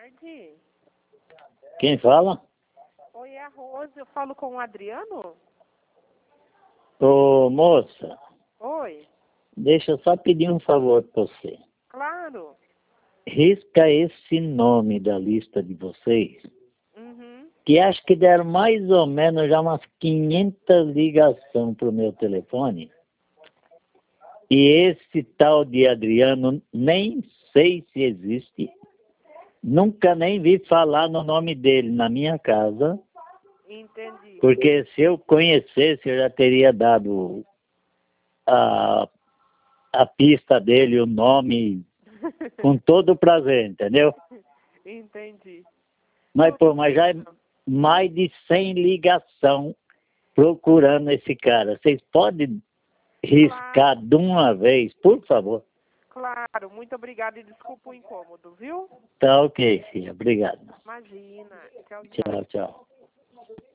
tarde. Quem fala? Oi, é a Rose. Eu falo com o Adriano? Ô, moça, Oi. deixa eu só pedir um favor para você. Claro. Risca esse nome da lista de vocês, Uhum. que acho que deram mais ou menos já umas 500 ligações pro meu telefone. E esse tal de Adriano, nem sei se existe. Nunca nem vi falar no nome dele na minha casa. Entendi. Porque se eu conhecesse, eu já teria dado a, a pista dele, o nome, com todo o prazer, entendeu? Entendi. Mas já é mais de 100 ligação procurando esse cara. Vocês podem riscar de uma vez, por favor? Claro. Muito obrigada e desculpa o incômodo, viu? Tá ok, filha. Obrigado. Imagina. Tchau, tchau. Tchau, tchau.